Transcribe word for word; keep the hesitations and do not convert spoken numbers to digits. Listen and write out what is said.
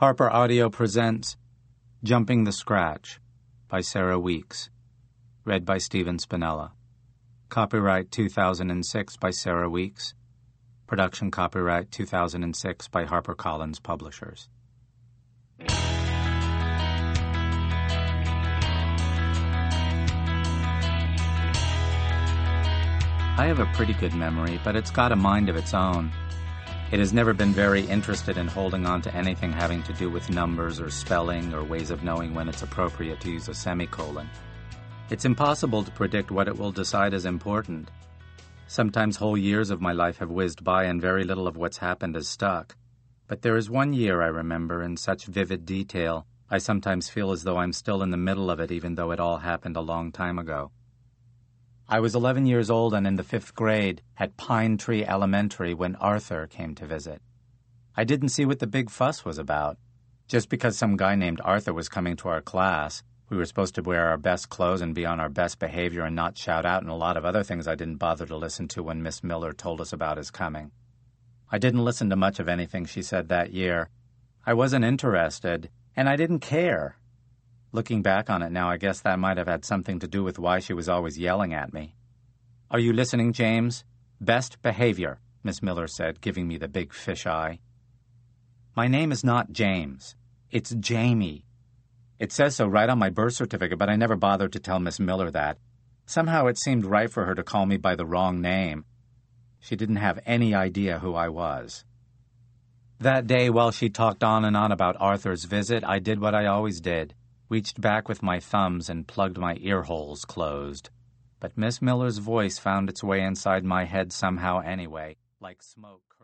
Harper Audio presents Jumping the Scratch by Sarah Weeks, read by Stephen Spinella. Copyright two thousand six by Sarah Weeks. Production copyright two thousand six by HarperCollins Publishers. I have a pretty good memory, but it's got a mind of its own. It has never been very interested in holding on to anything having to do with numbers or spelling or ways of knowing when it's appropriate to use a semicolon. It's impossible to predict what it will decide is important. Sometimes whole years of my life have whizzed by and very little of what's happened has stuck. But there is one year I remember in such vivid detail, I sometimes feel as though I'm still in the middle of it even though it all happened a long time ago. I was eleven years old and in the fifth grade at Pine Tree Elementary when Arthur came to visit. I didn't see what the big fuss was about. Just because some guy named Arthur was coming to our class, we were supposed to wear our best clothes and be on our best behavior and not shout out and a lot of other things I didn't bother to listen to when Miss Miller told us about his coming. I didn't listen to much of anything she said that year. I wasn't interested, and I didn't care. Looking back on it now, I guess that might have had something to do with why she was always yelling at me. "Are you listening, James? Best behavior," Miss Miller said, giving me the big fish eye. My name is not James. It's Jamie. It says so right on my birth certificate, but I never bothered to tell Miss Miller that. Somehow it seemed right for her to call me by the wrong name. She didn't have any idea who I was. That day, while she talked on and on about Arthur's visit, I did what I always did. Reached back with my thumbs and plugged my ear holes closed. But Miss Miller's voice found its way inside my head somehow anyway, like smoke.